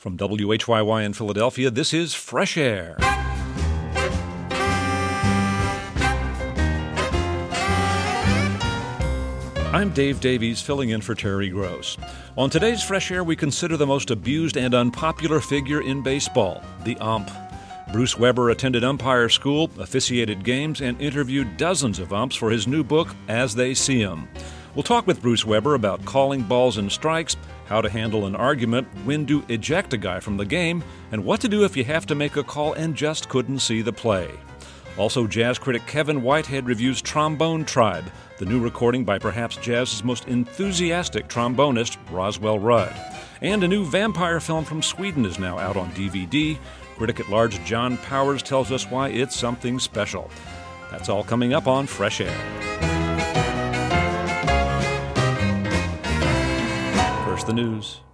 From WHYY in Philadelphia, this is Fresh Air. I'm Dave Davies, filling in for Terry Gross. On today's Fresh Air, we consider the most abused and unpopular figure in baseball, the ump. Bruce Weber attended umpire school, officiated games, and interviewed dozens of umps for his new book, As They See 'Em. We'll talk with Bruce Weber about calling balls and strikes, how to handle an argument, when to eject a guy from the game, and what to do if you have to make a call and just couldn't see the play. Also, jazz critic Kevin Whitehead reviews Trombone Tribe, the new recording by perhaps jazz's most enthusiastic trombonist, Roswell Rudd. And a new vampire film from Sweden is now out on DVD. Critic-at-large John Powers tells us why it's something special. That's all coming up on Fresh Air. First, the news.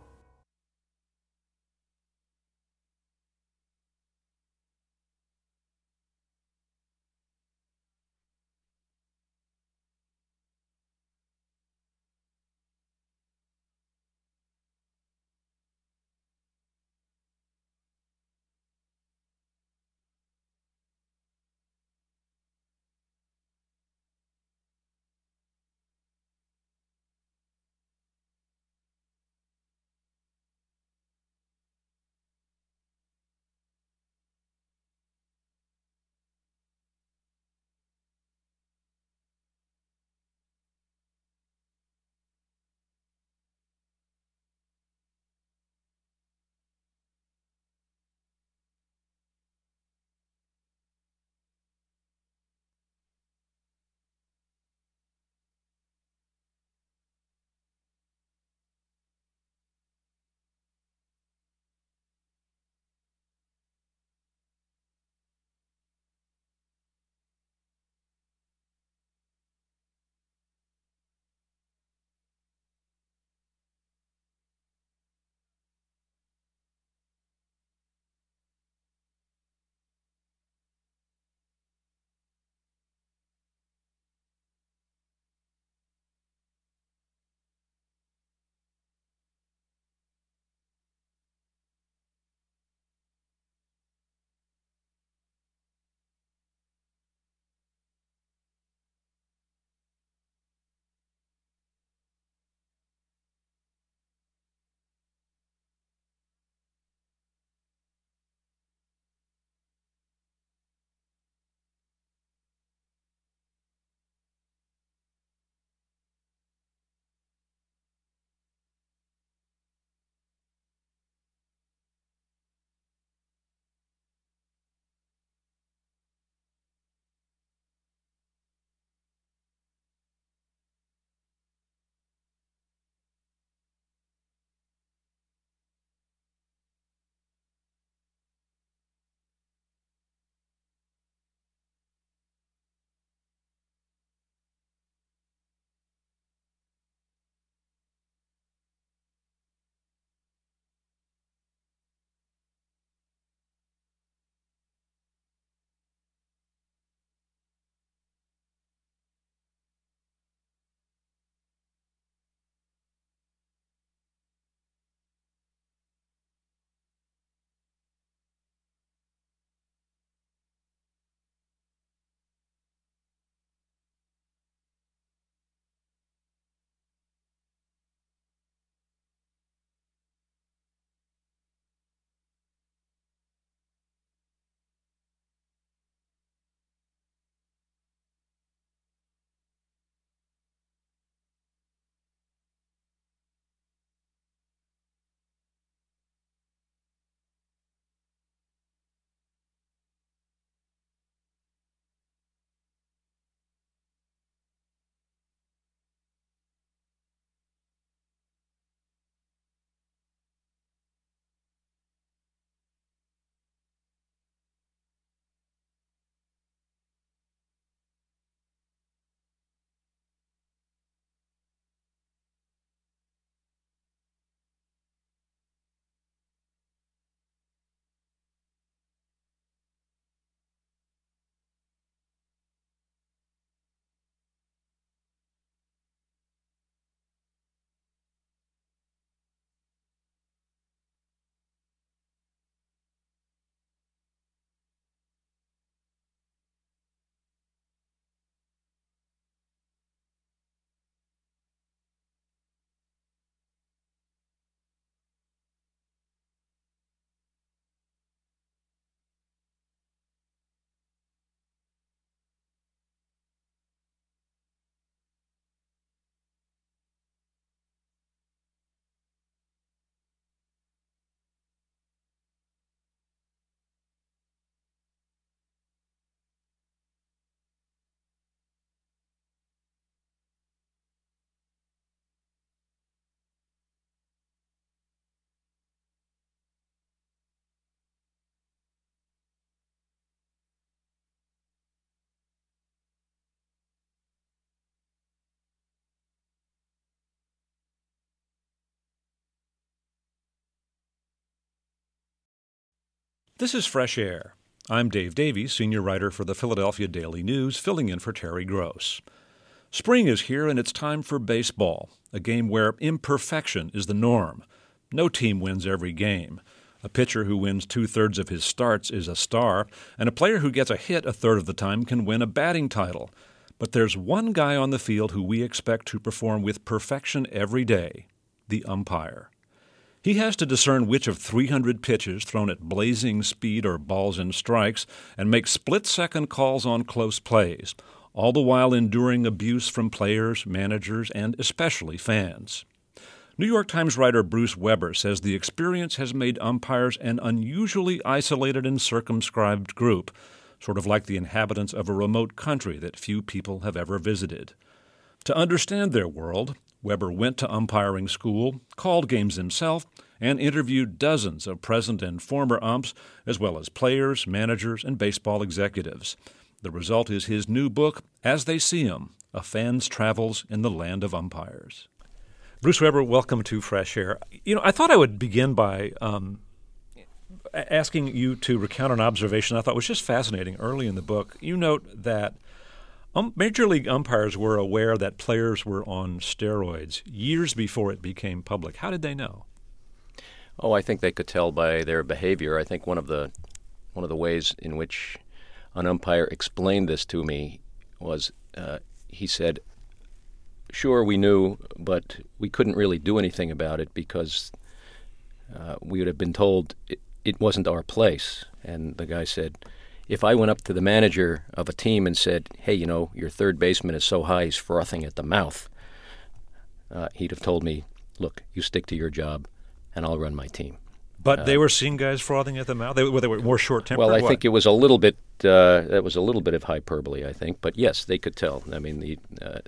This is Fresh Air. I'm Dave Davies, senior writer for the Philadelphia Daily News, filling in for Terry Gross. Spring is here and it's time for baseball, a game where imperfection is the norm. No team wins every game. A pitcher who wins 2/3 of his starts is a star, and a player who gets a hit a third of the time can win a batting title. But there's one guy on the field who we expect to perform with perfection every day, the umpire. He has to discern which of 300 pitches thrown at blazing speed or balls and strikes and make split-second calls on close plays, all the while enduring abuse from players, managers, and especially fans. New York Times writer Bruce Weber says the experience has made umpires an unusually isolated and circumscribed group, sort of like the inhabitants of a remote country that few people have ever visited. To understand their world, Weber went to umpiring school, called games himself, and interviewed dozens of present and former umps, as well as players, managers, and baseball executives. The result is his new book, As They See 'Em, A Fan's Travels in the Land of Umpires. Bruce Weber, welcome to Fresh Air. I thought I would begin by asking you to recount an observation I thought was just fascinating early in the book. You note that Major League umpires were aware that players were on steroids years before it became public. How did they know? Oh, I think they could tell by their behavior. I think one of the ways in which an umpire explained this to me was he said, "Sure, we knew, but we couldn't really do anything about it because we would have been told it wasn't our place." And the guy said, "If I went up to the manager of a team and said, 'Hey, your third baseman is so high he's frothing at the mouth,' he'd have told me, 'Look, you stick to your job, and I'll run my team.'" But they were seeing guys frothing at the mouth. They were more short-tempered. Well, I think it was a little bit. That was a little bit of hyperbole, I think. But yes, they could tell. I mean, the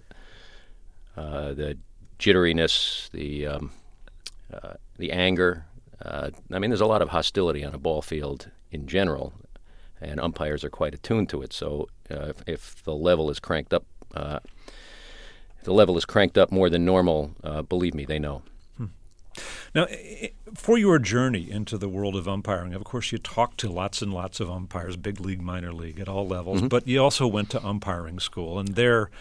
jitteriness, the anger. There's a lot of hostility on a ball field in general. And umpires are quite attuned to it. So if the level is cranked up, more than normal, believe me, they know. Now, for your journey into the world of umpiring, of course, you talked to lots and lots of umpires, big league, minor league, at all levels. Mm-hmm. But you also went to umpiring school, and there,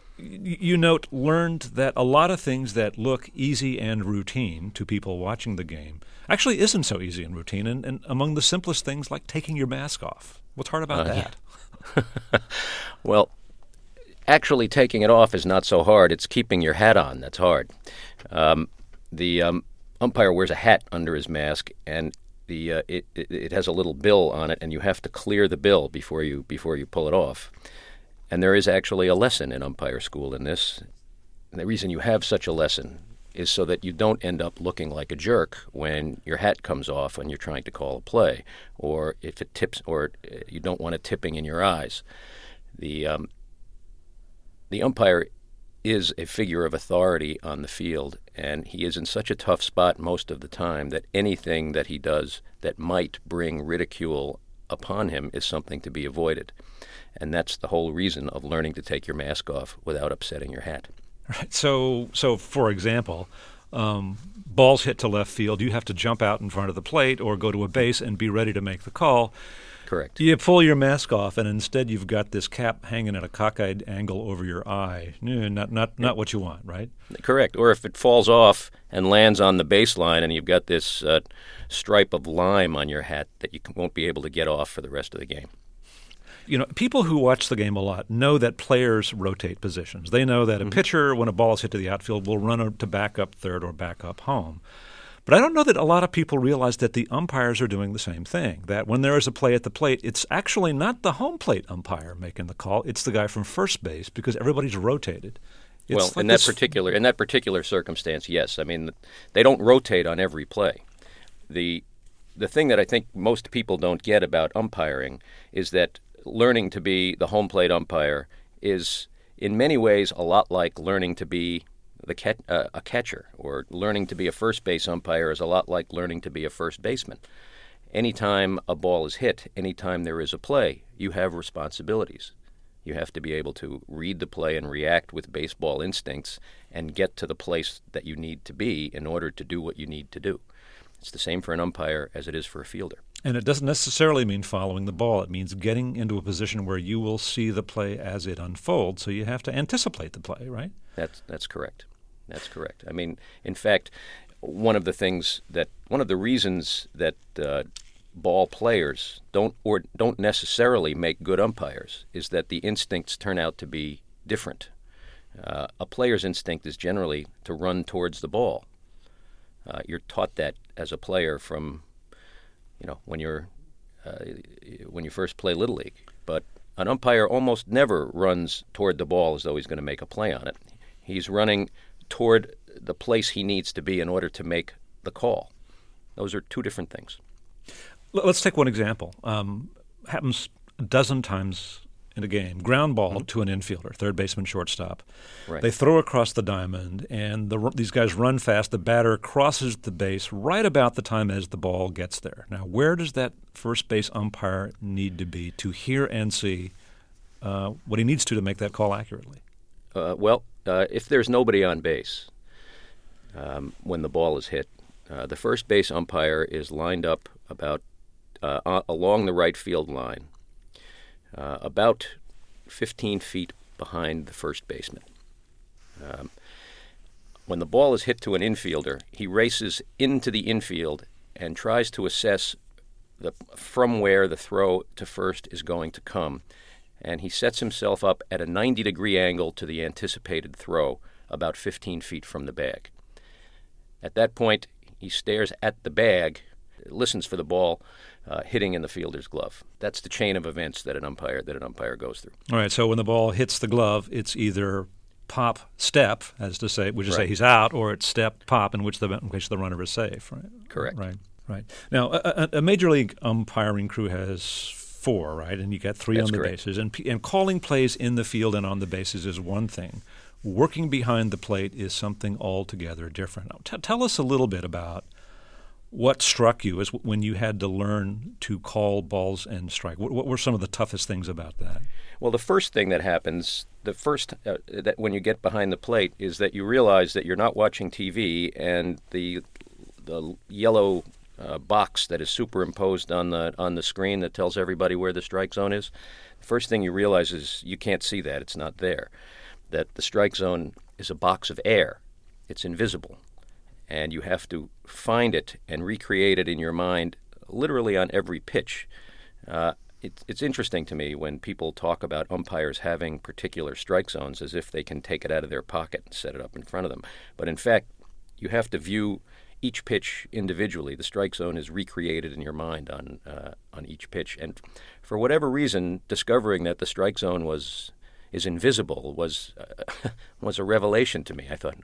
learned that a lot of things that look easy and routine to people watching the game actually isn't so easy and routine, and among the simplest things like taking your mask off. What's hard about that? Yeah. Well, actually taking it off is not so hard. It's keeping your hat on that's hard. The umpire wears a hat under his mask, and it has a little bill on it, and you have to clear the bill before you pull it off. And there is actually a lesson in umpire school in this. And the reason you have such a lesson is so that you don't end up looking like a jerk when your hat comes off when you're trying to call a play, or if it tips, or you don't want it tipping in your eyes. The umpire is a figure of authority on the field, and he is in such a tough spot most of the time that anything that he does that might bring ridicule upon him is something to be avoided. And that's the whole reason of learning to take your mask off without upsetting your hat. Right. So for example, balls hit to left field, you have to jump out in front of the plate or go to a base and be ready to make the call. Correct. You pull your mask off, and instead you've got this cap hanging at a cockeyed angle over your eye. Not what you want, right? Correct. Or if it falls off and lands on the baseline and you've got this stripe of lime on your hat that you won't be able to get off for the rest of the game. People who watch the game a lot know that players rotate positions. They know that a pitcher, when a ball is hit to the outfield, will run to back up third or back up home. But I don't know that a lot of people realize that the umpires are doing the same thing, that when there is a play at the plate, it's actually not the home plate umpire making the call. It's the guy from first base because everybody's rotated. In that particular circumstance, yes. I mean, they don't rotate on every play. The thing that I think most people don't get about umpiring is that learning to be the home plate umpire is in many ways a lot like learning to be a catcher, or learning to be a first base umpire is a lot like learning to be a first baseman. Anytime a ball is hit, anytime there is a play, you have responsibilities. You have to be able to read the play and react with baseball instincts and get to the place that you need to be in order to do what you need to do. It's the same for an umpire as it is for a fielder. And it doesn't necessarily mean following the ball. It means getting into a position where you will see the play as it unfolds. So you have to anticipate the play, right? That's correct. That's correct. I mean, in fact, one of the reasons that ball players don't necessarily make good umpires is that the instincts turn out to be different. A player's instinct is generally to run towards the ball. You're taught that as a player from when you first play Little League. But an umpire almost never runs toward the ball as though he's going to make a play on it. He's running toward the place he needs to be in order to make the call. Those are two different things. Let's take one example. Happens a dozen times in a game. Ground ball to an infielder, third baseman, shortstop. Right. They throw across the diamond, and these guys run fast. The batter crosses the base right about the time as the ball gets there. Now, where does that first base umpire need to be to hear and see what he needs to make that call accurately? If there's nobody on base when the ball is hit, the first base umpire is lined up about along the right field line, about 15 feet behind the first baseman. When the ball is hit to an infielder, he races into the infield and tries to assess from where the throw to first is going to come. And he sets himself up at a 90-degree angle to the anticipated throw, about 15 feet from the bag. At that point, he stares at the bag, listens for the ball hitting in the fielder's glove. That's the chain of events that an umpire goes through. All right, so when the ball hits the glove, it's either pop, step, as to say, which is Right. say he's out, or it's step, pop, in which the runner is safe. Right. Correct. Right. Now, a major league umpiring crew has 4, right? And you got 3 That's on the correct. bases. And calling plays in the field and on the bases is one thing. Working behind the plate is something altogether different. Now, tell us a little bit about what struck you as when you had to learn to call balls and strike. What were some of the toughest things about that? Well, the first thing that happens, that when you get behind the plate, is that you realize that you're not watching TV, and the yellow box that is superimposed on the screen that tells everybody where the strike zone is. The first thing you realize is you can't see that; it's not there. That the strike zone is a box of air; it's invisible, and you have to find it and recreate it in your mind, literally on every pitch. It's interesting to me when people talk about umpires having particular strike zones as if they can take it out of their pocket and set it up in front of them. But in fact, you have to view each pitch individually. The strike zone is recreated in your mind on each pitch. And for whatever reason, discovering that the strike zone is invisible was a revelation to me. I thought,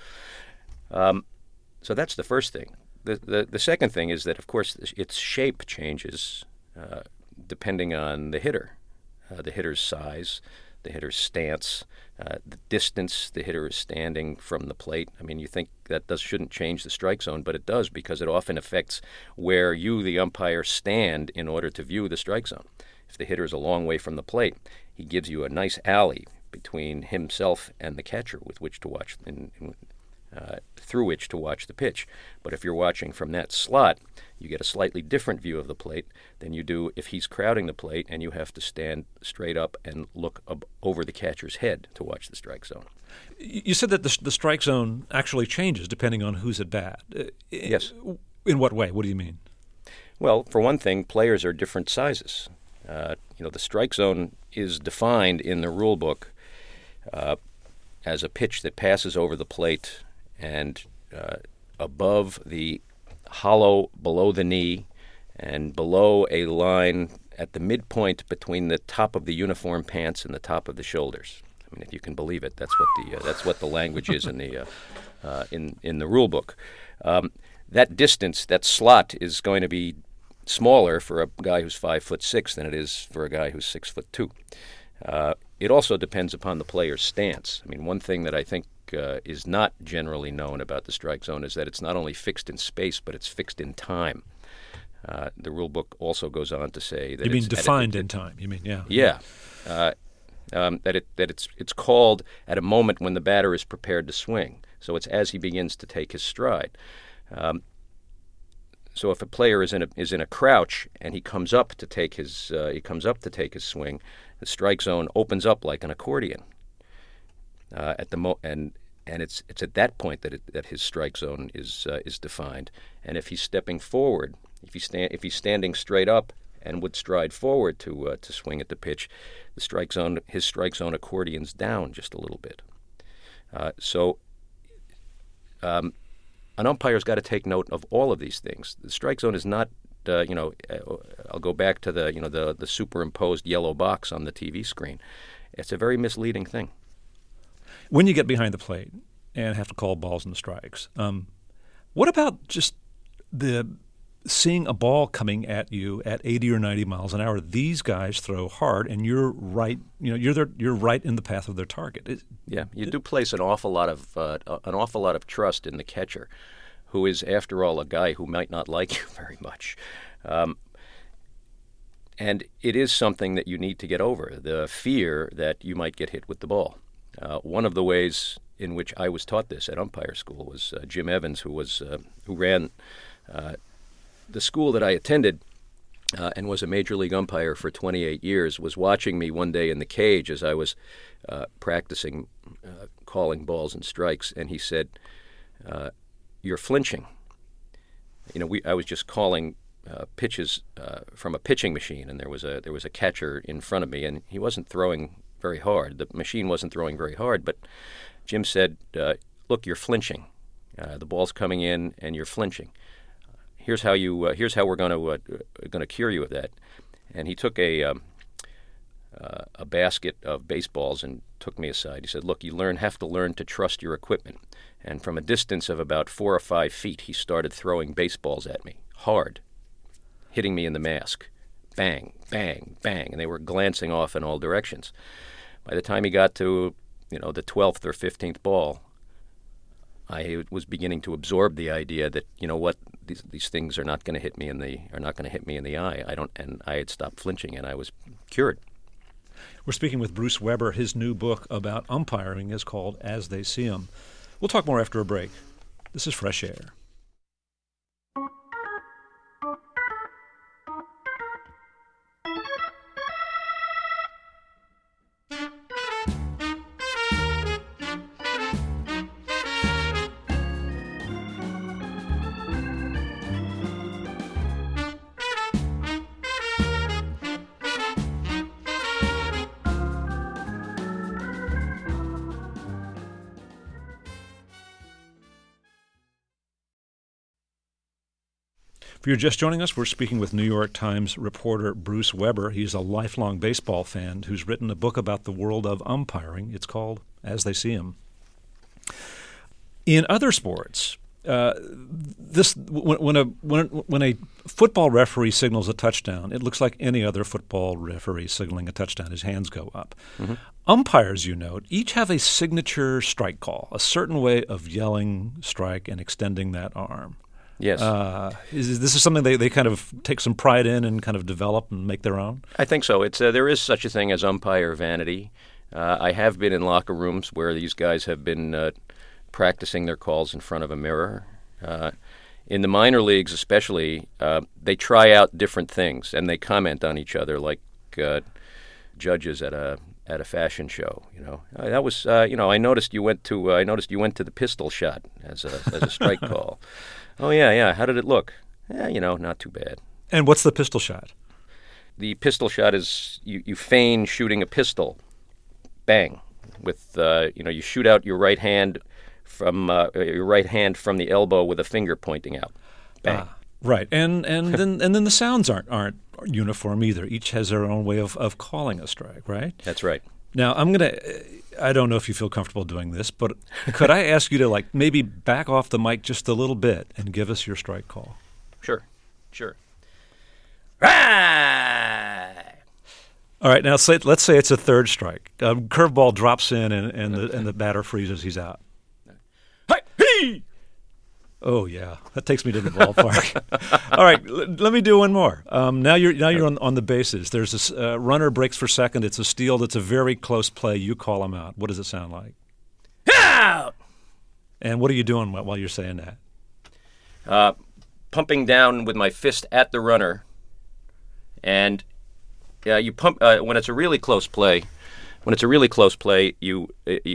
so that's the first thing. The second thing is that, of course, its shape changes depending on the hitter's size, the hitter's stance, the distance the hitter is standing from the plate. I mean, you think that shouldn't change the strike zone, but it does, because it often affects where you, the umpire, stand in order to view the strike zone. If the hitter is a long way from the plate, he gives you a nice alley between himself and the catcher with which to watch, through which to watch the pitch. But if you're watching from that slot, you get a slightly different view of the plate than you do if he's crowding the plate and you have to stand straight up and look over the catcher's head to watch the strike zone. You said that the strike zone actually changes depending on who's at bat. Yes. In what way? What do you mean? Well, for one thing, players are different sizes. The strike zone is defined in the rule book as a pitch that passes over the plate and above the hollow below the knee and below a line at the midpoint between the top of the uniform pants and the top of the shoulders. I mean, if you can believe it, that's what the language is in the rule book. That distance, that slot, is going to be smaller for a guy who's 5'6" than it is for a guy who's 6'2". It also depends upon the player's stance. I mean, one thing that I think is not generally known about the strike zone is that it's not only fixed in space, but it's fixed in time. The rule book also goes on to say that you mean defined in time. You mean yeah. That it's called at a moment when the batter is prepared to swing. So it's as he begins to take his stride. So if a player is in a crouch and he comes up to take his swing, the strike zone opens up like an accordion. And it's at that point that his strike zone is defined. And if he's stepping forward, if he's standing straight up and would stride forward to swing at the pitch, his strike zone accordions down just a little bit. An umpire's got to take note of all of these things. The strike zone is not, I'll go back to the superimposed yellow box on the TV screen. It's a very misleading thing. When you get behind the plate and have to call balls and strikes, what about just seeing a ball coming at you at 80 or 90 miles an hour? These guys throw hard, and you're right. You're right in the path of their target. You do place an awful lot of trust in the catcher, who is, after all, a guy who might not like you very much. And it is something that you need to get over, the fear that you might get hit with the ball. One of the ways in which I was taught this at umpire school was Jim Evans, who ran the school that I attended and was a major league umpire for 28 years, was watching me one day in the cage as I was practicing calling balls and strikes, and he said, "You're flinching." I was just calling pitches from a pitching machine, and there was a catcher in front of me, and he wasn't throwing very hard. The machine wasn't throwing very hard, but Jim said, "Look, you're flinching. The ball's coming in, and you're flinching. Here's how we're going to cure you of that." And he took a basket of baseballs and took me aside. He said, "Look, you have to learn to trust your equipment." And from a distance of about 4 or 5 feet, he started throwing baseballs at me, hard, hitting me in the mask. Bang, bang, bang, and they were glancing off in all directions. By the time he got to, the 12th or 15th ball, I was beginning to absorb the idea that, these things are not going to hit me in the eye. I had stopped flinching, and I was cured. We're speaking with Bruce Weber. His new book about umpiring is called As They See 'Em. We'll talk more after a break. This is Fresh Air. If you're just joining us, we're speaking with New York Times reporter Bruce Weber. He's a lifelong baseball fan who's written a book about the world of umpiring. It's called As They See 'Em. In other sports, when a football referee signals a touchdown, it looks like any other football referee signaling a touchdown. His hands go up. Mm-hmm. Umpires, you note, each have a signature strike call, a certain way of yelling strike and extending that arm. Yes. This is something they kind of take some pride in and kind of develop and make their own? I think so. There is such a thing as umpire vanity. I have been in locker rooms where these guys have been practicing their calls in front of a mirror. In the minor leagues especially, they try out different things and they comment on each other like judges at a fashion show. That was I noticed you went to the pistol shot as a strike call. Oh yeah. How did it look? Not too bad. And what's the pistol shot? The pistol shot is you feign shooting a pistol, bang, with you shoot out your right hand from the elbow with a finger pointing out, bang. Right, and then the sounds aren't uniform either. Each has their own way of calling a strike, right? That's right. Now, I don't know if you feel comfortable doing this, but could I ask you to maybe back off the mic just a little bit and give us your strike call? Sure. Right. All right, now let's say it's a third strike. Curveball drops in and the batter freezes. He's out. Hey! Oh yeah, that takes me to the ballpark. All right, let me do one more. Now you're on the bases. There's this runner breaks for second. It's a steal. That's a very close play. You call him out. What does it sound like? Out. And what are you doing while you're saying that? pumping down with my fist at the runner, and you pump when it's a really close play. When it's a really close play, you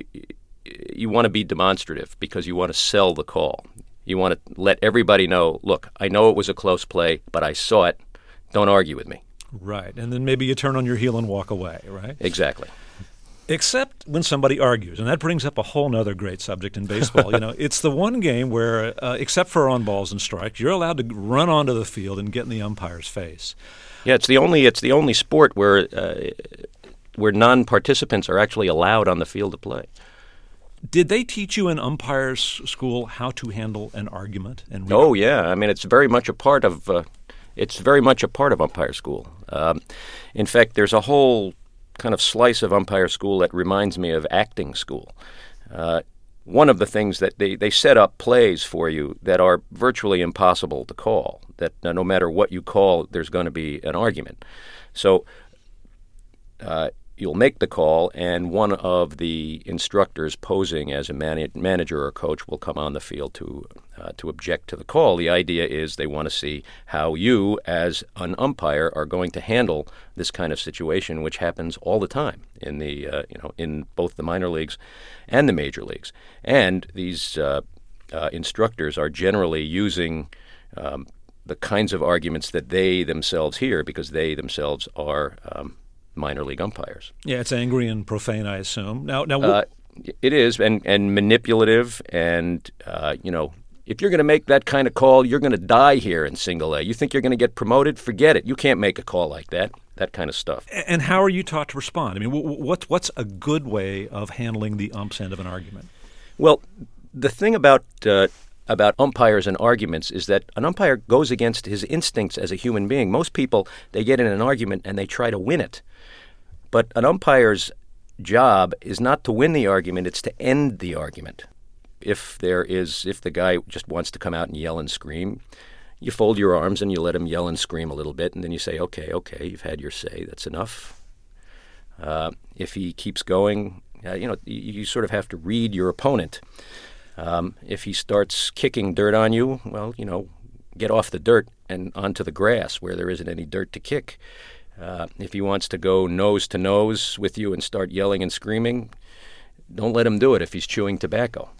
want to be demonstrative because you want to sell the call. You want to let everybody know, look, I know it was a close play, but I saw it. Don't argue with me. Right. And then maybe you turn on your heel and walk away, right? Exactly. Except when somebody argues, and that brings up a whole other great subject in baseball. It's the one game where, except for on balls and strikes, you're allowed to run onto the field and get in the umpire's face. Yeah, it's the only sport where non-participants are actually allowed on the field to play. Did they teach you in umpires school how to handle an argument? Oh yeah, I mean it's very much a part of umpire school. In fact, there's a whole kind of slice of umpire school that reminds me of acting school. One of the things that they set up plays for you that are virtually impossible to call. That no matter what you call, there's going to be an argument. So you'll make the call, and one of the instructors posing as a manager or coach will come on the field to object to the call. The idea is they want to see how you, as an umpire, are going to handle this kind of situation, which happens all the time in in both the minor leagues and the major leagues. And these instructors are generally using the kinds of arguments that they themselves hear because they themselves are minor league umpires. Yeah, it's angry and profane, I assume. Now, it is, and manipulative, and if you're going to make that kind of call, you're going to die here in Single A. You think you're going to get promoted? Forget it. You can't make a call like that. That kind of stuff. And how are you taught to respond? I mean, what's a good way of handling the ump's end of an argument? Well, the thing about umpires and arguments is that an umpire goes against his instincts as a human being. Most people, they get in an argument and they try to win it. But an umpire's job is not to win the argument, it's to end the argument. If the guy just wants to come out and yell and scream, you fold your arms and you let him yell and scream a little bit, and then you say, okay, you've had your say, that's enough. If he keeps going, you sort of have to read your opponent. If he starts kicking dirt on you, well, get off the dirt and onto the grass where there isn't any dirt to kick. If he wants to go nose to nose with you and start yelling and screaming, don't let him do it if he's chewing tobacco.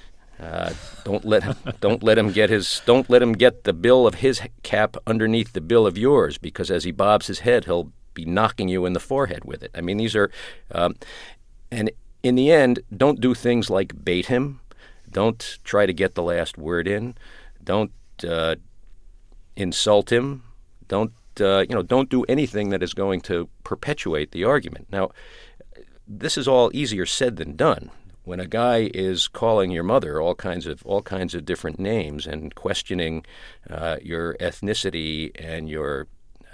Don't let him get the bill of his cap underneath the bill of yours, because as he bobs his head, he'll be knocking you in the forehead with it. I mean, these are, and in the end, don't do things like bait him. Don't try to get the last word in. Don't insult him. Don't do anything that is going to perpetuate the argument. Now, this is all easier said than done. When a guy is calling your mother all kinds of different names and questioning your ethnicity and your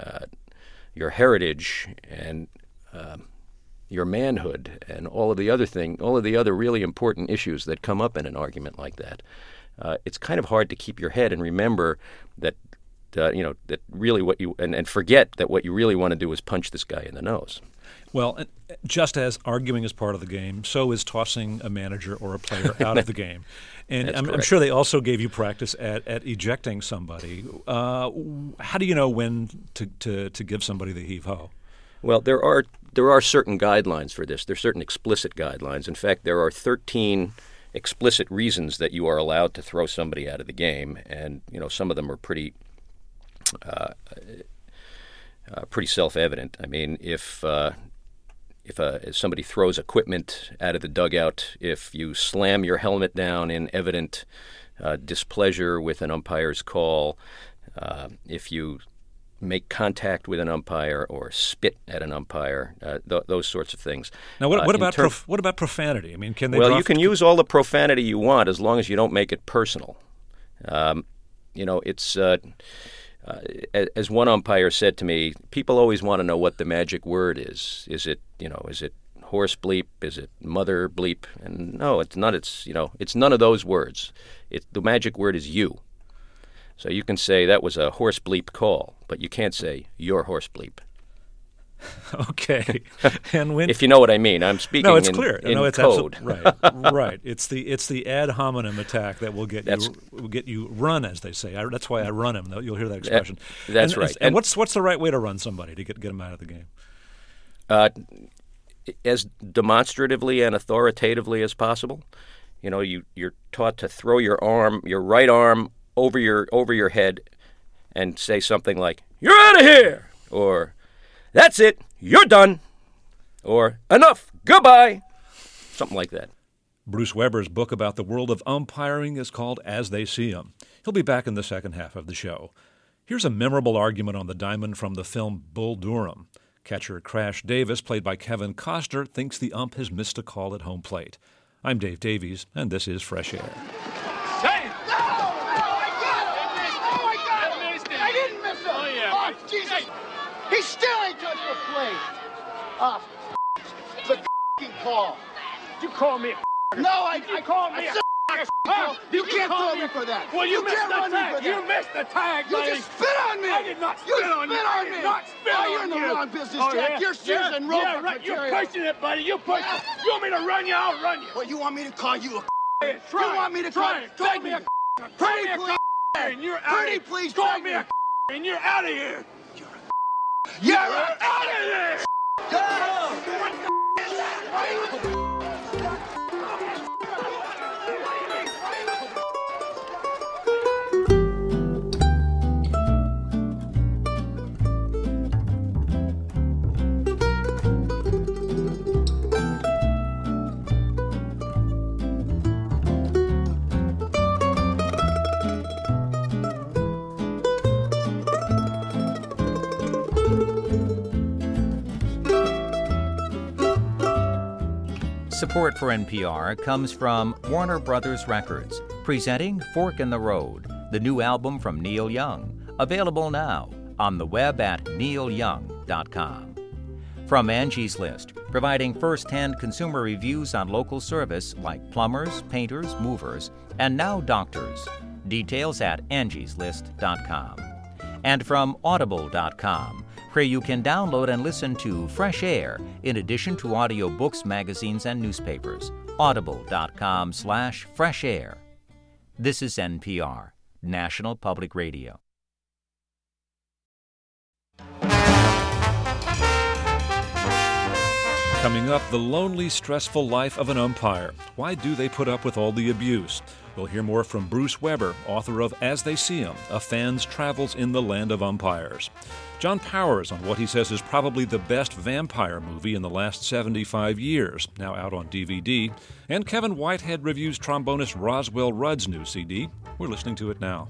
heritage and your manhood and all of the other really important issues that come up in an argument like that, it's kind of hard to keep your head and remember that that really and forget that what you really want to do is punch this guy in the nose. Well, just as arguing is part of the game, so is tossing a manager or a player out of the game. And I'm sure they also gave you practice at ejecting somebody. How do you know when to give somebody the heave-ho? Well, there are certain guidelines for this. There are certain explicit guidelines. In fact, there are 13 explicit reasons that you are allowed to throw somebody out of the game, and some of them are pretty self-evident. I mean, if somebody throws equipment out of the dugout, if you slam your helmet down in evident displeasure with an umpire's call, if you make contact with an umpire or spit at an umpire, those sorts of things. Now, what about profanity? I mean, can they? Well, you can use all the profanity you want as long as you don't make it personal. It's. As one umpire said to me, people always want to know what the magic word is. Is it horse bleep? Is it mother bleep? And no, it's not. It's none of those words. The magic word is you. So you can say that was a horse bleep call, but you can't say your horse bleep. Okay. And when if you know what I mean, I'm speaking no, it's in, clear. in no, it's code. Right, right. It's the ad hominem attack that will get you run, as they say. That's why I run him. You'll hear that expression. That's right. And what's the right way to run somebody to get them out of the game? As demonstratively and authoritatively as possible. You know, you're taught to throw your right arm over your head, and say something like, "You're out of here," or "That's it, you're done," or "Enough, goodbye," something like that. Bruce Weber's book about the world of umpiring is called As They See 'Em. He'll be back in the second half of the show. Here's a memorable argument on the diamond from the film Bull Durham. Catcher Crash Davis, played by Kevin Costner, thinks the ump has missed a call at home plate. I'm Dave Davies, and this is Fresh Air. Hey! No! Oh, my God! Oh, my God! I didn't miss him! Oh, yeah. Oh, Jesus! He still ain't touched the plate! Oh, the f***ing call. You call me a No, You call me a call. You can't throw me for that. Well, you missed can't the run me tag. for that. You missed the tag, You buddy. just spit on me. I did not spit you on you. spit I on did me. not spit oh, on you're in the you. wrong business, Oh, Jack. yeah? You're Susan yeah, Roper yeah, right. material. You're pushing it, buddy. You pushing it. You want me to run you? I'll run you. Well, you want me to call you a Try You want me to try it. call me a Pretty Call me please. and you're out Pretty of please. Call me a and you're out of here. You're out of here. Support for NPR comes from Warner Brothers Records, presenting Fork in the Road, the new album from Neil Young, available now on the web at neilyoung.com. From Angie's List, providing first-hand consumer reviews on local service like plumbers, painters, movers, and now doctors. Details at angieslist.com. And from audible.com, where you can download and listen to Fresh Air in addition to audiobooks, magazines, and newspapers. Audible.com/Fresh Air. This is NPR, National Public Radio. Coming up, the lonely, stressful life of an umpire. Why do they put up with all the abuse? We'll hear more from Bruce Weber, author of As They See 'Em, A Fan's Travels in the Land of Umpires. John Powers on what he says is probably the best vampire movie in the last 75 years, now out on DVD. And Kevin Whitehead reviews trombonist Roswell Rudd's new CD. We're listening to it now.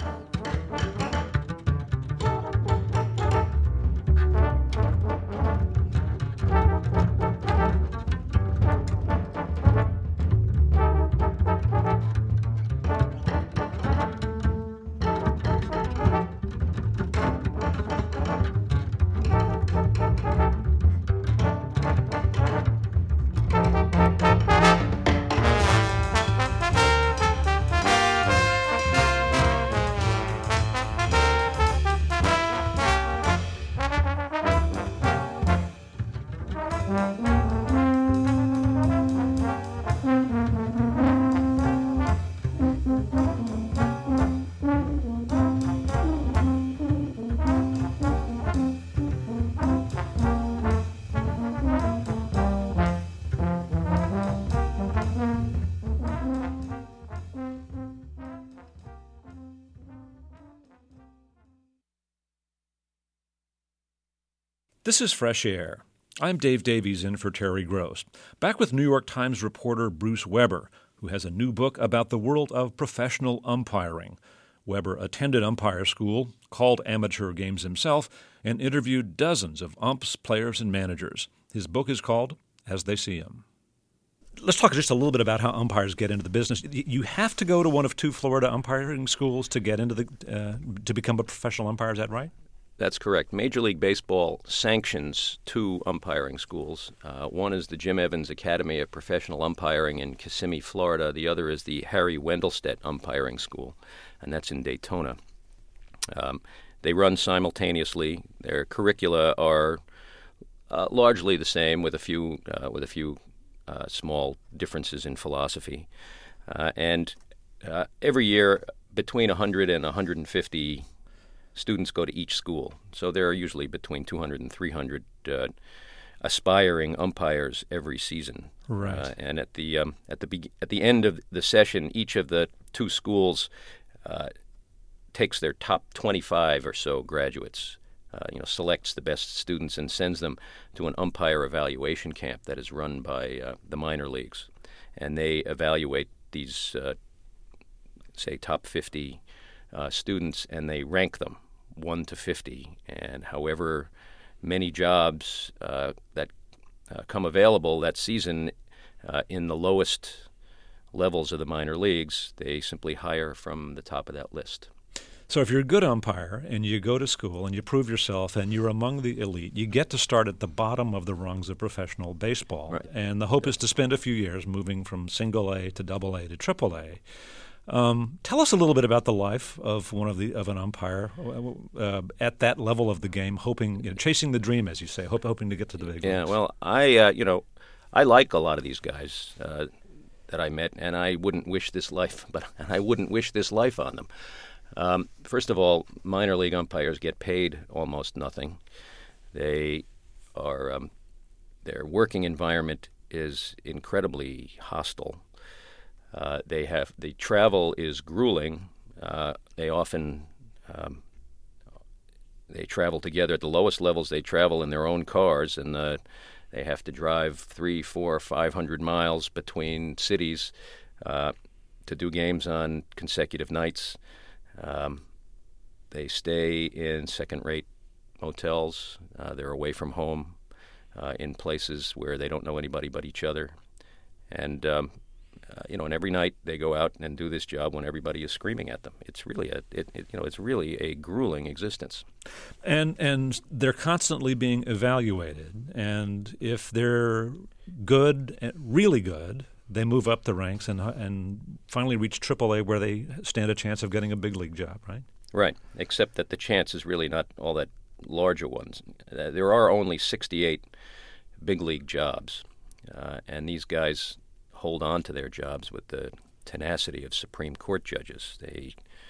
This is Fresh Air. I'm Dave Davies in for Terry Gross. Back with New York Times reporter Bruce Weber, who has a new book about the world of professional umpiring. Weber attended umpire school, called amateur games himself, and interviewed dozens of umps, players, and managers. His book is called As They See 'Em. Let's talk just a little bit about how umpires get into the business. You have to go to one of two Florida umpiring schools to get into to become a professional umpire. Is that right? That's correct. Major League Baseball sanctions two umpiring schools. One is the Jim Evans Academy of Professional Umpiring in Kissimmee, Florida. The other is the Harry Wendelstedt Umpiring School, and that's in Daytona. They run simultaneously. Their curricula are Largely the same, with a few small differences in philosophy. And every year, between 100 and 150 students go to each school. So there are usually between 200 and 300 aspiring umpires every season. Right. And at the end of the session, each of the two schools takes their top 25 or so graduates, selects the best students and sends them to an umpire evaluation camp that is run by the minor leagues. And they evaluate these, say, top 50 students, and they rank them 1 to 50. And however many jobs that come available that season in the lowest levels of the minor leagues, they simply hire from the top of that list. So if you're a good umpire and you go to school and you prove yourself and you're among the elite, you get to start at the bottom of the rungs of professional baseball. Right. And the hope is to spend a few years moving from single A to double A to triple A. Tell us a little bit about the life of an umpire at that level of the game, chasing the dream, as you say, hoping to get to the big leagues. Yeah, well, I like a lot of these guys that I met, and I wouldn't wish this life, I wouldn't wish this life on them. First of all, minor league umpires get paid almost nothing. They are their working environment is incredibly hostile. The travel is grueling. They often they travel together at the lowest levels. They travel in their own cars, and they have to drive 300, 400, 500 miles between cities to do games on consecutive nights. They stay in second-rate motels. They're away from home in places where they don't know anybody but each other. And and every night they go out and do this job when everybody is screaming at them. It's really it's really a grueling existence. And they're constantly being evaluated. And if they're good, really good, they move up the ranks and finally reach AAA, where they stand a chance of getting a big league job, right? Right, except that the chance is really not all that larger ones. There are only 68 big league jobs, and these guys hold on to their jobs with the tenacity of Supreme Court judges. They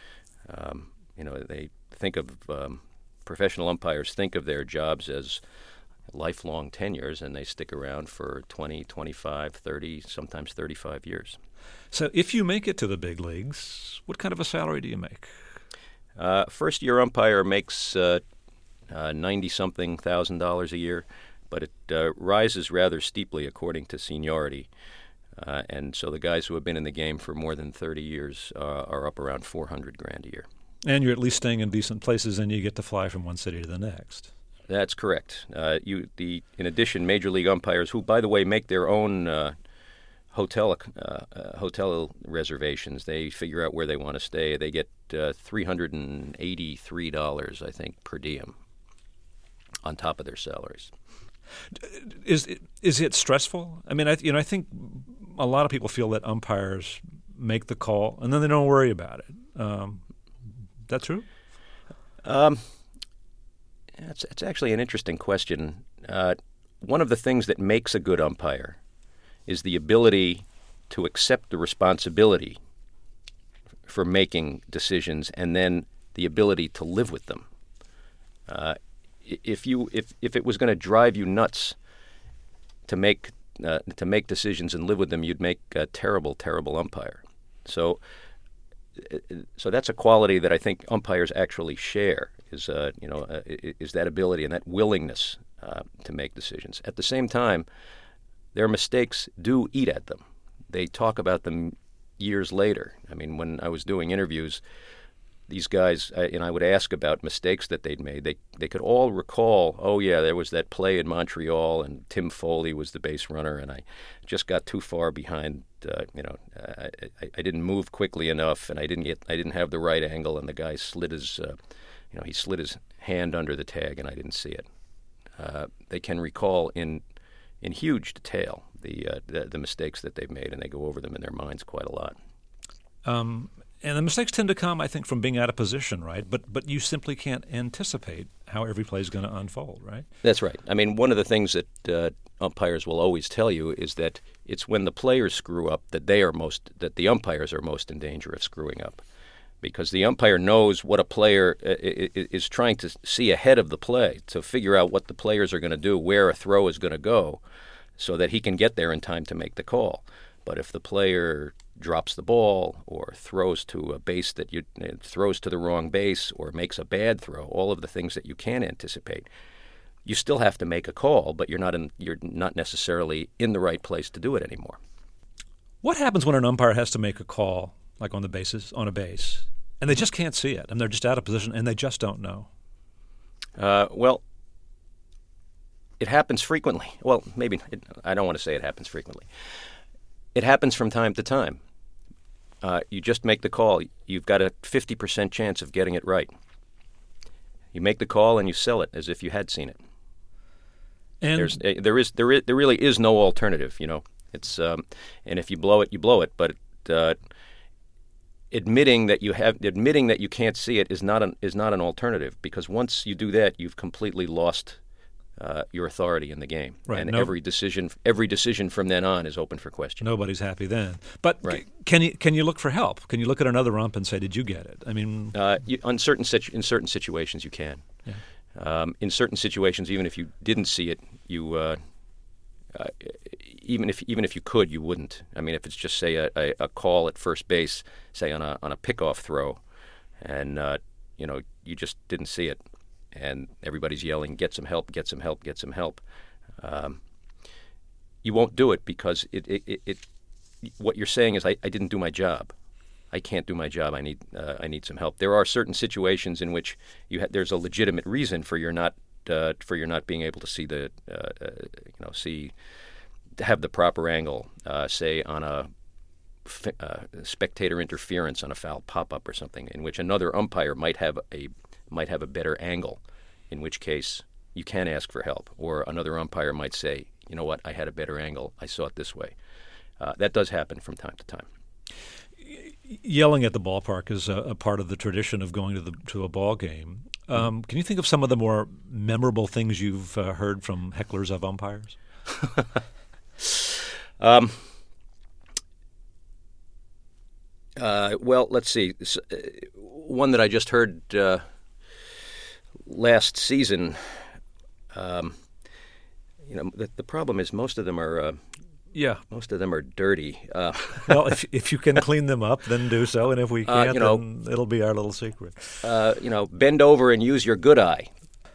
think of professional umpires think of their jobs as lifelong tenures, and they stick around for 20, 25, 30, sometimes 35 years. So if you make it to the big leagues, what kind of a salary do you make? First-year umpire makes $90-something thousand a year, but it rises rather steeply according to seniority. And so the guys who have been in the game for more than 30 years are up around $400,000 a year. And you're at least staying in decent places, and you get to fly from one city to the next. That's correct. In addition, major league umpires, who, by the way, make their own hotel reservations, they figure out where they want to stay. They get $383, I think, per diem on top of their salaries. Is it stressful? I mean, I think a lot of people feel that umpires make the call and then they don't worry about it. That true? It's actually an interesting question. One of the things that makes a good umpire is the ability to accept the responsibility for making decisions, and then the ability to live with them. If it was going to drive you nuts to make decisions and live with them, you'd make a terrible umpire. So that's a quality that I think umpires actually share, is that ability and that willingness to make decisions. At the same time, their mistakes do eat at them. They talk about them years later. I mean, when I was doing interviews, these guys, I would ask about mistakes that they'd made. They could all recall, oh yeah, there was that play in Montreal, and Tim Foley was the base runner, and I just got too far behind. I didn't move quickly enough, and I didn't have the right angle, and the guy slid his hand under the tag, and I didn't see it. They can recall in huge detail the mistakes that they've made, and they go over them in their minds quite a lot. And the mistakes tend to come, I think, from being out of position, right? But you simply can't anticipate how every play is going to unfold, right? That's right. I mean, one of the things that umpires will always tell you is that it's when the players screw up that the umpires are most in danger of screwing up, because the umpire knows what a player is trying to see ahead of the play, to figure out what the players are going to do, where a throw is going to go, so that he can get there in time to make the call. But if the player drops the ball or throws to a base throws to the wrong base or makes a bad throw, all of the things that you can anticipate, you still have to make a call, but you're not necessarily in the right place to do it anymore. What happens when an umpire has to make a call, like on a base, and they just can't see it, and they're just out of position, and they just don't know? Well, it happens frequently. Well, I don't want to say it happens frequently. It happens from time to time. You just make the call. You've got a 50% chance of getting it right. You make the call and you sell it as if you had seen it. And there really is no alternative. It's and if you blow it, you blow it. But admitting that you can't see it is not an alternative, because once you do that, you've completely lost your authority in the game, right. And every decision from then on is open for question. Nobody's happy then. But right. Can you look for help? Can you look at another ump and say, "Did you get it?" I mean, in certain situations you can. Yeah. In certain situations, even if you didn't see it, you even if you could, you wouldn't. I mean, if it's just say a call at first base, say on a pickoff throw, and you just didn't see it, and everybody's yelling, "Get some help! Get some help! Get some help!" You won't do it, because what you're saying is, I didn't do my job. I can't do my job. I need some help. There are certain situations in which there's a legitimate reason for your not being able to see to have the proper angle. Say on a spectator interference on a foul pop-up or something, in which another umpire might have a better angle, in which case you can ask for help. Or another umpire might say, "You know what, I had a better angle. I saw it this way." That does happen from time to time. Yelling at the ballpark is a part of the tradition of going to a ball game. Can you think of some of the more memorable things you've heard from hecklers of umpires? Well, let's see. One that I just heard last season. The problem is most of them are. Most of them are dirty. Well, if you can clean them up, then do so, and if we can't, then it'll be our little secret. Bend over and use your good eye.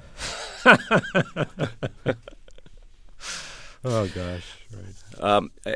Oh gosh, right.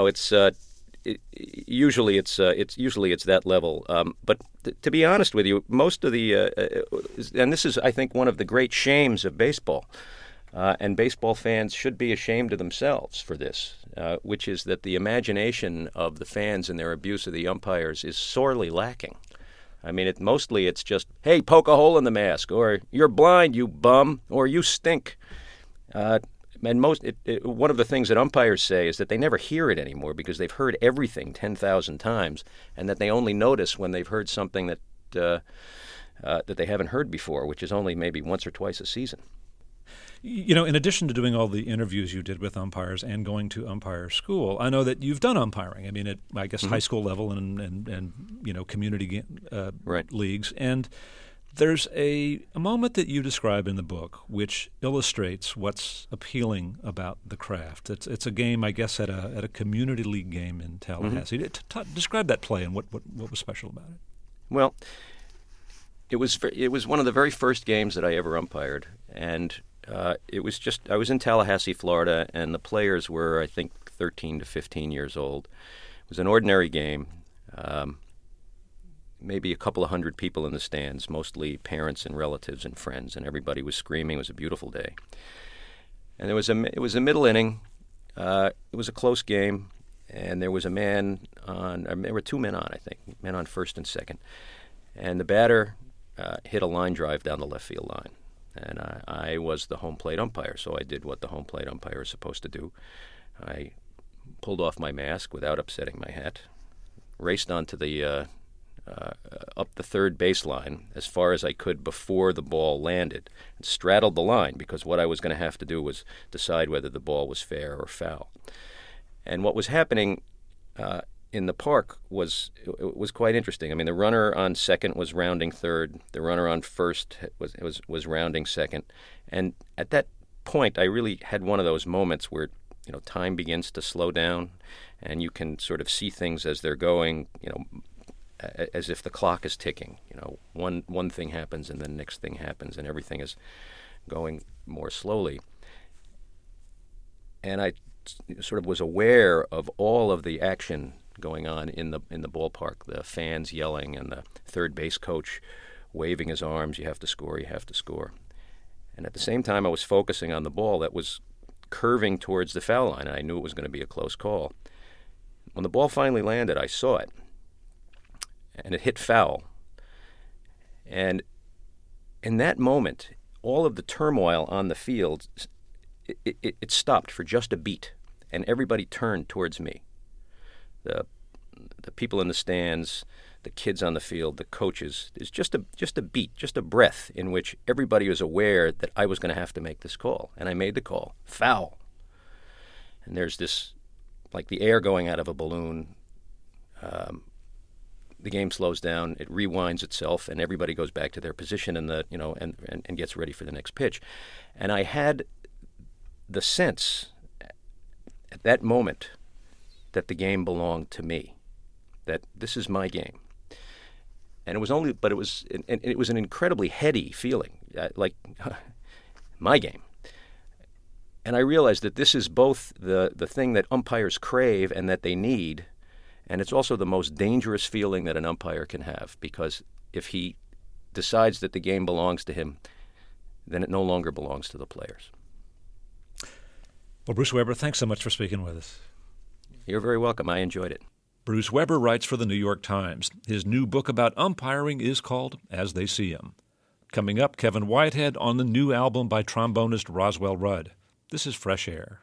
Usually it's that level. But to be honest with you, most of the and this is, I think, one of the great shames of baseball. And baseball fans should be ashamed of themselves for this, which is that the imagination of the fans and their abuse of the umpires is sorely lacking. I mean, mostly it's just, "Hey, poke a hole in the mask," or "You're blind, you bum," or "You stink." And one of the things that umpires say is that they never hear it anymore, because they've heard everything 10,000 times, and that they only notice when they've heard something that they haven't heard before, which is only maybe once or twice a season. In addition to doing all the interviews you did with umpires and going to umpire school, I know that you've done umpiring. I mean, at, I guess, high school level and community right. leagues. And there's a moment that you describe in the book which illustrates what's appealing about the craft. It's a game, I guess, at a community league game in Tallahassee. Mm-hmm. Describe that play and what was special about it. Well, it was one of the very first games that I ever umpired, and I was in Tallahassee, Florida, and the players were, I think, 13 to 15 years old. It was an ordinary game, maybe a couple of hundred people in the stands, mostly parents and relatives and friends, and everybody was screaming. It was a beautiful day. And it was a middle inning. It was a close game, and there was there were two men on, I think, men on first and second. And the batter hit a line drive down the left field line. And I was the home plate umpire, so I did what the home plate umpire is supposed to do. I pulled off my mask without upsetting my hat, raced onto the up the third baseline as far as I could before the ball landed, and straddled the line, because what I was going to have to do was decide whether the ball was fair or foul. And what was happening in the park was quite interesting. I mean, the runner on second was rounding third, the runner on first was rounding second, and at that point, I really had one of those moments where time begins to slow down, and you can sort of see things as they're going, as if the clock is ticking. One thing happens and then the next thing happens, and everything is going more slowly. And I sort of was aware of all of the action going on in the ballpark, the fans yelling and the third base coach waving his arms, you have to score, you have to score. And at the same time, I was focusing on the ball that was curving towards the foul line, and I knew it was going to be a close call. When the ball finally landed, I saw it, and it hit foul. And in that moment, all of the turmoil on the field, it stopped for just a beat, and everybody turned towards me. The people in the stands, the kids on the field, the coaches. It's just a beat, just a breath in which everybody was aware that I was going to have to make this call. And I made the call. Foul. And there's this, like the air going out of a balloon. The game slows down, it rewinds itself, and everybody goes back to their position and gets ready for the next pitch. And I had the sense at that moment that the game belonged to me, that this is my game. And it was an incredibly heady feeling, like my game. And I realized that this is both the thing that umpires crave and that they need, and it's also the most dangerous feeling that an umpire can have, because if he decides that the game belongs to him, then it no longer belongs to the players. Well, Bruce Weber, thanks so much for speaking with us. You're very welcome. I enjoyed it. Bruce Weber writes for the New York Times. His new book about umpiring is called As They See Him. Coming up, Kevin Whitehead on the new album by trombonist Roswell Rudd. This is Fresh Air.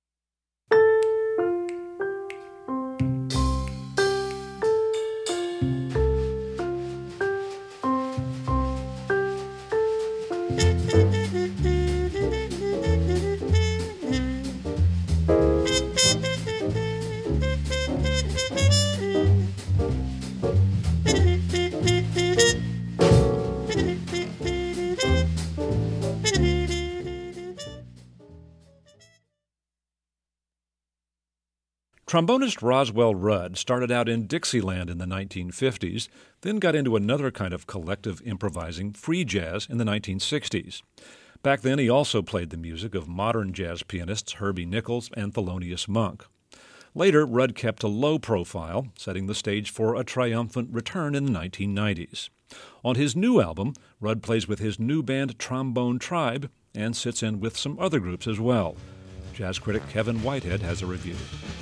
Trombonist Roswell Rudd started out in Dixieland in the 1950s, then got into another kind of collective improvising, free jazz, in the 1960s. Back then, he also played the music of modern jazz pianists Herbie Nichols and Thelonious Monk. Later, Rudd kept a low profile, setting the stage for a triumphant return in the 1990s. On his new album, Rudd plays with his new band Trombone Tribe and sits in with some other groups as well. Jazz critic Kevin Whitehead has a review.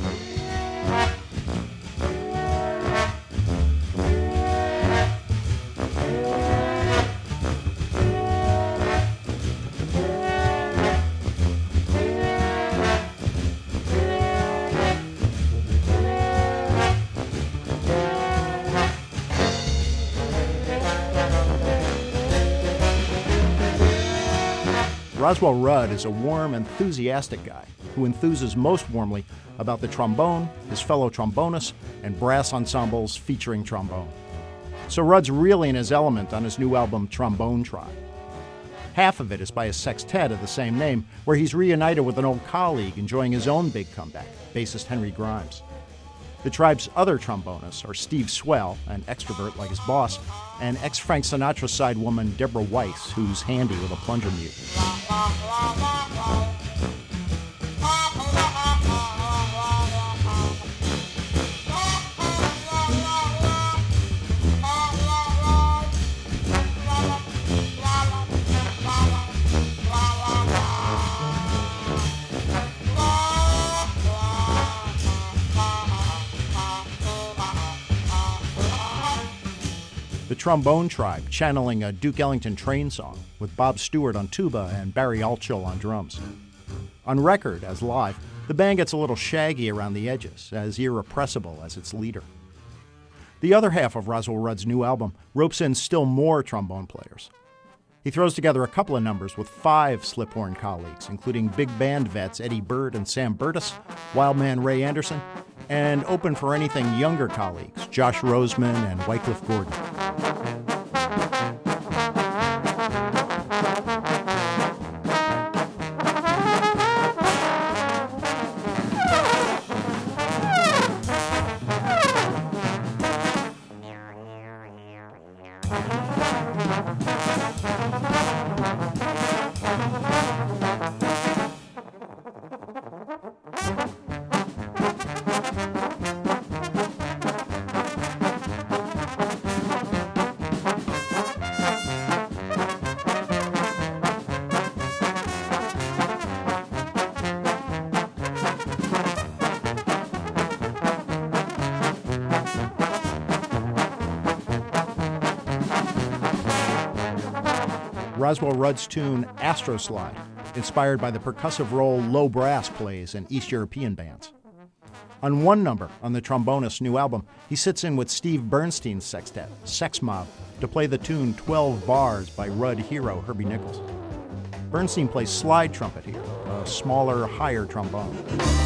Roswell Rudd is a warm, enthusiastic guy who enthuses most warmly about the trombone, his fellow trombonists, and brass ensembles featuring trombone. So Rudd's really in his element on his new album, Trombone Tribe. Half of it is by a sextet of the same name, where he's reunited with an old colleague enjoying his own big comeback, bassist Henry Grimes. The tribe's other trombonists are Steve Swell, an extrovert like his boss, and ex-Frank Sinatra side woman Deborah Weiss, who's handy with a plunger mute. The Trombone Tribe channeling a Duke Ellington train song with Bob Stewart on tuba and Barry Altschul on drums. On record, as live, the band gets a little shaggy around the edges, as irrepressible as its leader. The other half of Roswell Rudd's new album ropes in still more trombone players. He throws together a couple of numbers with 5 Sliphorn colleagues, including big band vets Eddie Bird and Sam Burtis, Wildman Ray Anderson, and open for anything younger colleagues, Josh Roseman and Wycliffe Gordon. Roswell Rudd's tune Astro Slide, inspired by the percussive role low brass plays in East European bands. On one number on the trombonist's new album, he sits in with Steve Bernstein's sextet, Sex Mob, to play the tune 12 Bars by Rudd hero Herbie Nichols. Bernstein plays slide trumpet here, a smaller, higher trombone.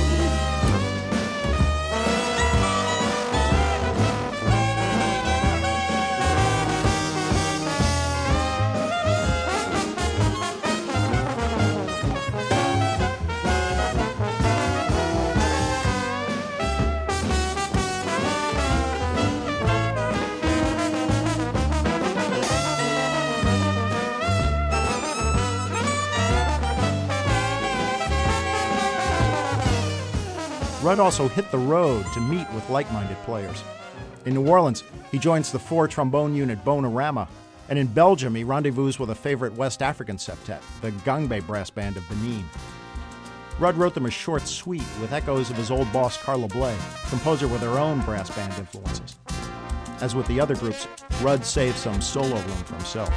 Rudd also hit the road to meet with like-minded players. In New Orleans, he joins the 4-trombone unit Bonarama, and in Belgium he rendezvous with a favorite West African septet, the Gangbe Brass Band of Benin. Rudd wrote them a short suite with echoes of his old boss Carla Bley, composer with her own brass band influences. As with the other groups, Rudd saved some solo room for himself.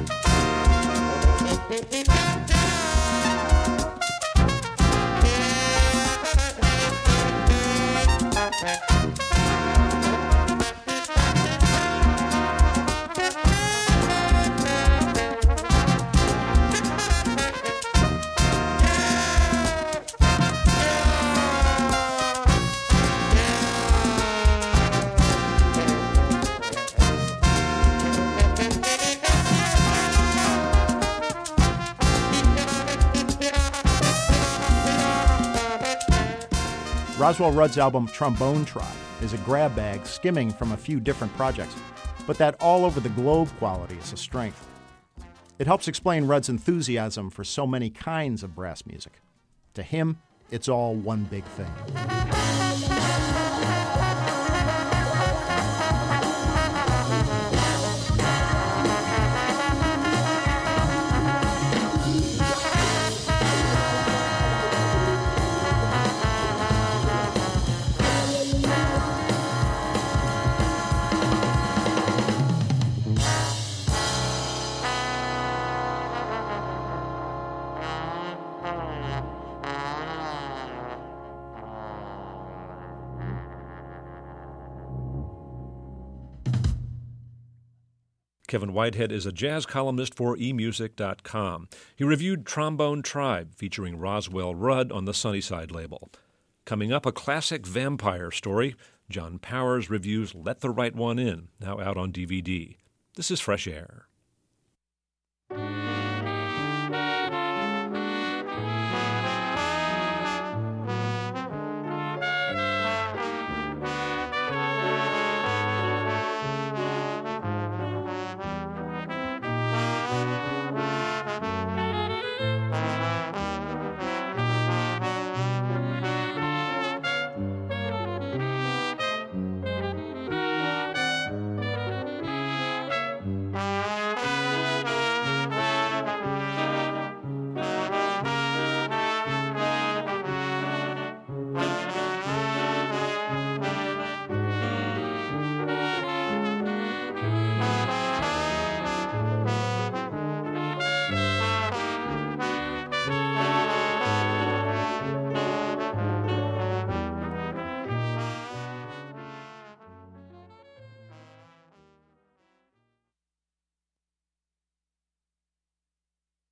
Roswell Rudd's album Trombone Tribe is a grab bag skimming from a few different projects, but that all-over-the-globe quality is a strength. It helps explain Rudd's enthusiasm for so many kinds of brass music. To him, it's all one big thing. Kevin Whitehead is a jazz columnist for emusic.com. He reviewed Trombone Tribe, featuring Roswell Rudd on the Sunnyside label. Coming up, a classic vampire story. John Powers reviews Let the Right One In, now out on DVD. This is Fresh Air.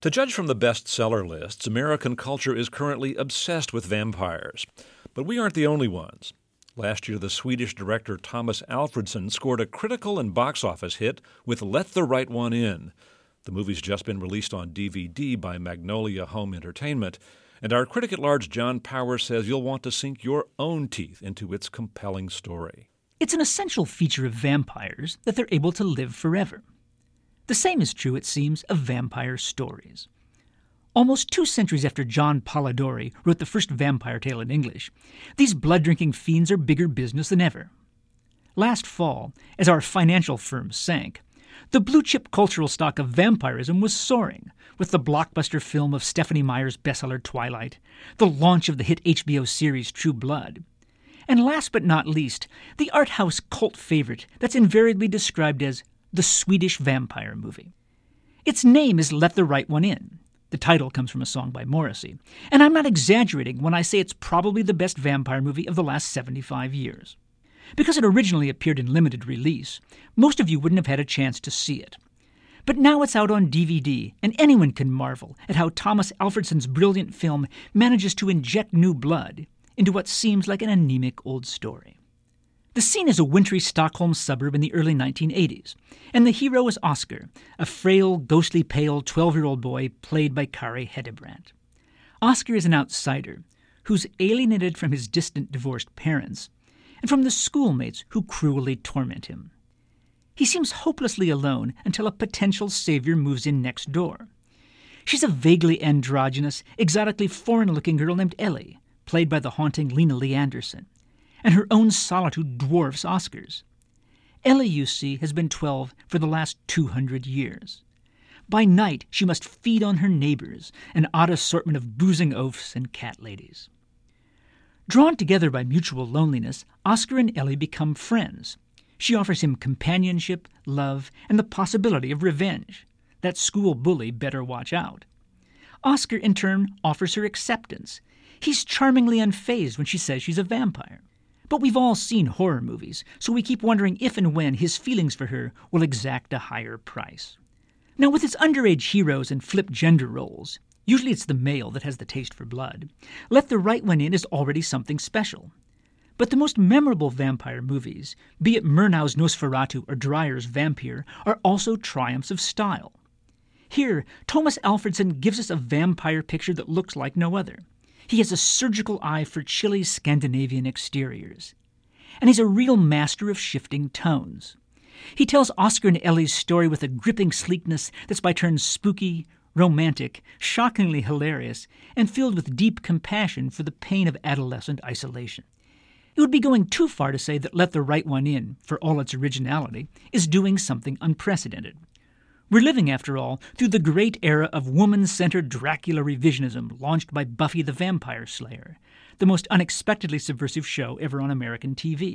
To judge from the bestseller lists, American culture is currently obsessed with vampires. But we aren't the only ones. Last year, the Swedish director Thomas Alfredson scored a critical and box office hit with Let the Right One In. The movie's just been released on DVD by Magnolia Home Entertainment, and our critic at large John Powers says you'll want to sink your own teeth into its compelling story. It's an essential feature of vampires that they're able to live forever. The same is true, it seems, of vampire stories. Almost 2 centuries after John Polidori wrote the first vampire tale in English, these blood-drinking fiends are bigger business than ever. Last fall, as our financial firms sank, the blue-chip cultural stock of vampirism was soaring, with the blockbuster film of Stephenie Meyer's bestseller Twilight, the launch of the hit HBO series True Blood, and last but not least, the art house cult favorite that's invariably described as the Swedish vampire movie. Its name is Let the Right One In. The title comes from a song by Morrissey, and I'm not exaggerating when I say it's probably the best vampire movie of the last 75 years. Because it originally appeared in limited release, most of you wouldn't have had a chance to see it. But now it's out on DVD, and anyone can marvel at how Thomas Alfredson's brilliant film manages to inject new blood into what seems like an anemic old story. The scene is a wintry Stockholm suburb in the early 1980s, and the hero is Oscar, a frail, ghostly pale 12-year-old boy played by Kari Hedebrandt. Oscar is an outsider who's alienated from his distant divorced parents and from the schoolmates who cruelly torment him. He seems hopelessly alone until a potential savior moves in next door. She's a vaguely androgynous, exotically foreign-looking girl named Ellie, played by the haunting Lena Lee Anderson, and her own solitude dwarfs Oscar's. Ellie, you see, has been 12 for the last 200 years. By night, she must feed on her neighbors, an odd assortment of boozing oafs and cat ladies. Drawn together by mutual loneliness, Oscar and Ellie become friends. She offers him companionship, love, and the possibility of revenge. That school bully better watch out. Oscar, in turn, offers her acceptance. He's charmingly unfazed when she says she's a vampire. But we've all seen horror movies, so we keep wondering if and when his feelings for her will exact a higher price. Now, with its underage heroes and flipped gender roles, usually it's the male that has the taste for blood, Let the Right One In is already something special. But the most memorable vampire movies, be it Murnau's Nosferatu or Dreyer's Vampire, are also triumphs of style. Here, Thomas Alfredson gives us a vampire picture that looks like no other. He has a surgical eye for chilly Scandinavian exteriors. And he's a real master of shifting tones. He tells Oscar and Ellie's story with a gripping sleekness that's by turns spooky, romantic, shockingly hilarious, and filled with deep compassion for the pain of adolescent isolation. It would be going too far to say that Let the Right One In, for all its originality, is doing something unprecedented. We're living, after all, through the great era of woman-centered Dracula revisionism launched by Buffy the Vampire Slayer, the most unexpectedly subversive show ever on American TV.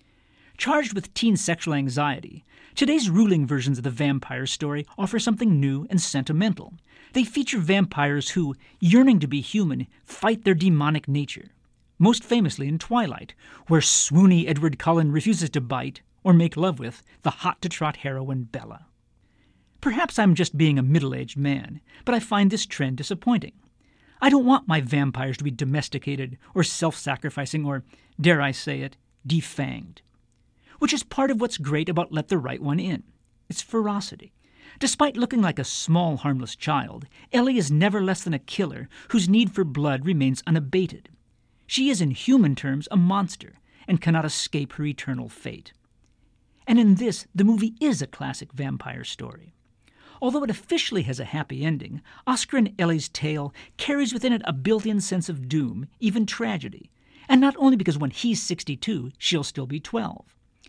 Charged with teen sexual anxiety, today's ruling versions of the vampire story offer something new and sentimental. They feature vampires who, yearning to be human, fight their demonic nature. Most famously in Twilight, where swoony Edward Cullen refuses to bite or make love with the hot-to-trot heroine Bella. Perhaps I'm just being a middle-aged man, but I find this trend disappointing. I don't want my vampires to be domesticated or self-sacrificing or, dare I say it, defanged. Which is part of what's great about Let the Right One In. Its ferocity. Despite looking like a small, harmless child, Ellie is never less than a killer whose need for blood remains unabated. She is, in human terms, a monster and cannot escape her eternal fate. And in this, the movie is a classic vampire story. Although it officially has a happy ending, Oscar and Ellie's tale carries within it a built-in sense of doom, even tragedy. And not only because when he's 62, she'll still be 12.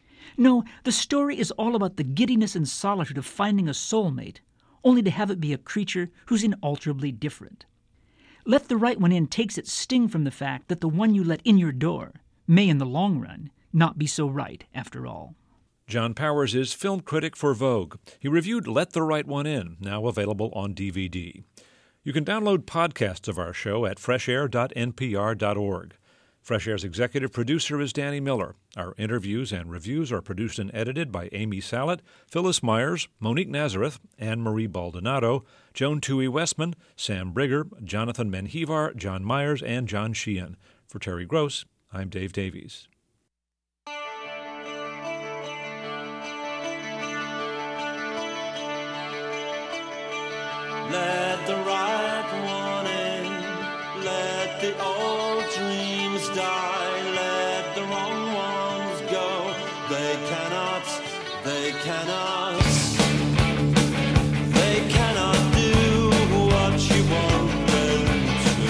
No, the story is all about the giddiness and solitude of finding a soulmate, only to have it be a creature who's inalterably different. Let the Right One In takes its sting from the fact that the one you let in your door may, in the long run, not be so right after all. John Powers is film critic for Vogue. He reviewed Let the Right One In, now available on DVD. You can download podcasts of our show at freshair.npr.org. Fresh Air's executive producer is Danny Miller. Our interviews and reviews are produced and edited by Amy Salet, Phyllis Myers, Monique Nazareth, Anne-Marie Baldonado, Joan Toohey-Westman, Sam Brigger, Jonathan Menjivar, John Myers, and John Sheehan. For Terry Gross, I'm Dave Davies. Let the right one in, let the old dreams die, let the wrong ones go. They cannot do what you want them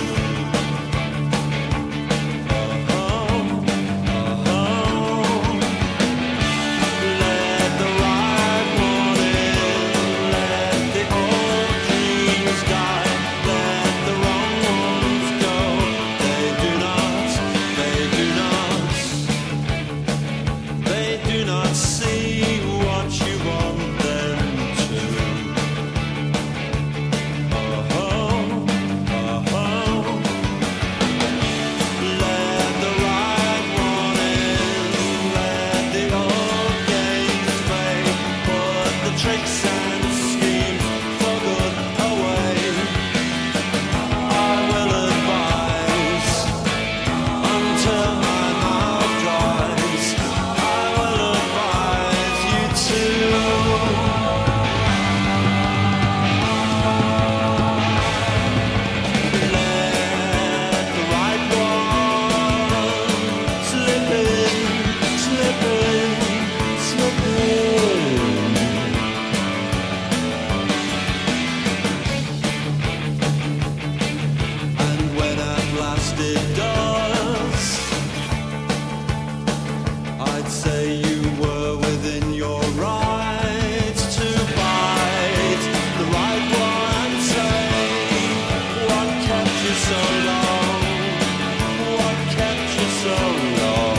Let the right one in, let the old dreams die, let the wrong ones go. They do not see what you want them to. Let the right one in, let the old games fade, put the tricks and schemes for good away. I will advise until my mouth dries. I will advise you to. Let the right one slip in, slip in, slip in. And when at last it does, I'd say you were within your rights to bite the right one and say, what kept you so long? What kept you so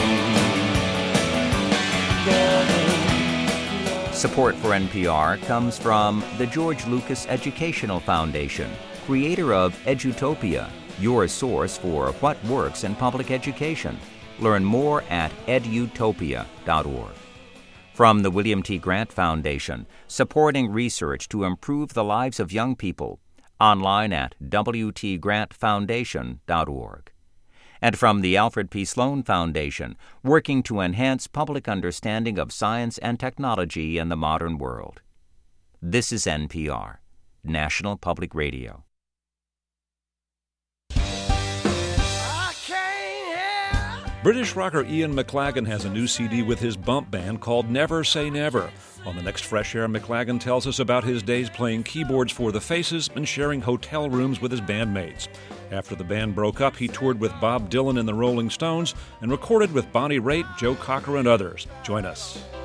long? Support for NPR comes from the George Lucas Educational Foundation, creator of Edutopia, your source for what works in public education. Learn more at edutopia.org. From the William T. Grant Foundation, supporting research to improve the lives of young people. Online at wtgrantfoundation.org. And from the Alfred P. Sloan Foundation, working to enhance public understanding of science and technology in the modern world. This is NPR, National Public Radio. British rocker Ian McLagan has a new CD with his bump band called Never Say Never. On the next Fresh Air, McLagan tells us about his days playing keyboards for the Faces and sharing hotel rooms with his bandmates. After the band broke up, he toured with Bob Dylan and the Rolling Stones and recorded with Bonnie Raitt, Joe Cocker, and others. Join us.